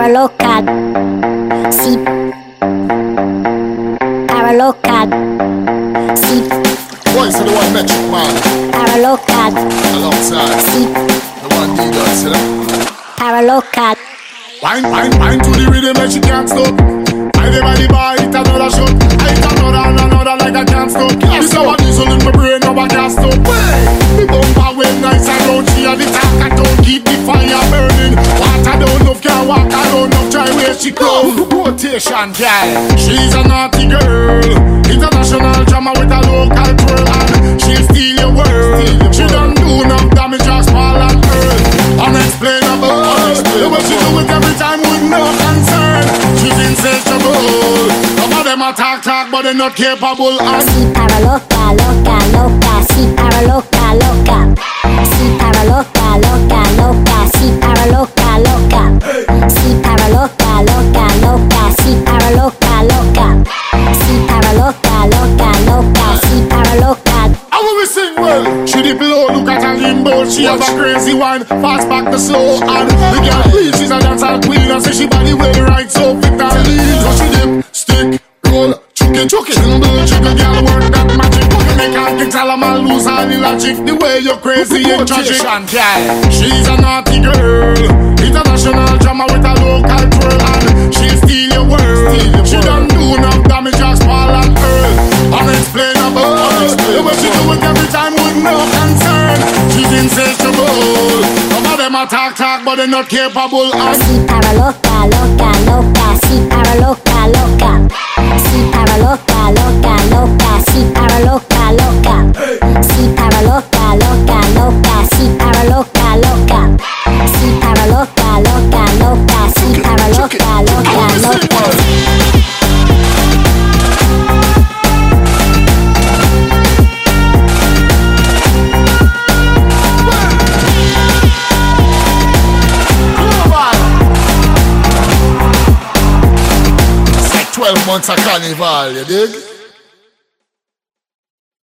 Paralocal. Sí. Paralocal. Sí. Voice of the one metric man. Paralocal. Alongside Sí. the one D-Dot, you know? Paralocal. Wine to the rhythm and she can't stop. I never the bar, hit another shot. I hit another like I can't stop. This is what diesel in my brain, now I can't stop. The bumper when nice and loud, she had the talk, I don't keep the fire burning. Water don't know, can't walk, I don't know, try where she go. Rotation, girl. She's a naughty girl. International drama with a local twirl, and she'll steal your world. She don't do enough damage, just fall and hurt. Unexplainable. The way she do it every time with no concern. She's insatiable. Some of them are talk, but they're not capable. Sí, paraloca, loca, loca. Sí, paraloca, loca. Sí, paraloca, loca, loca. Sí, paraloca, loca. Sí, paraloca, loca, loca. Sí, paraloca, loca. Sí, paraloca, loca, loca. Sí, paraloca. How will we sing well? She the blow, look at her limbo. She have a crazy one, fast back the slow. And the girl please, she's a dancer queen. And say she body well right, so fit and lean. So she dip, stick, roll, chuck it, jiggle, girl work that magic. You make her get all of my lose all the logic. The way you're crazy and tragic. She's a naughty girl. International drama with a local twirl. And she'll steal your world. She don't do enough damage, just fall and hurt. Unexplainable. The way she do it every time with no concern. She's insatiable. Some of them are talk, but they're not capable. Sí, paraloca, loca, loca. Sí, paraloca, loca. Sí, paraloca, loca, loca. Sí, paraloca, loca. Sí, paraloca, loca, loca. Sí, paraloca, loca. Sí, paraloca, loca, loca. Sí, paraloca, loca, loca. It's like 12 months of carnival, you dig?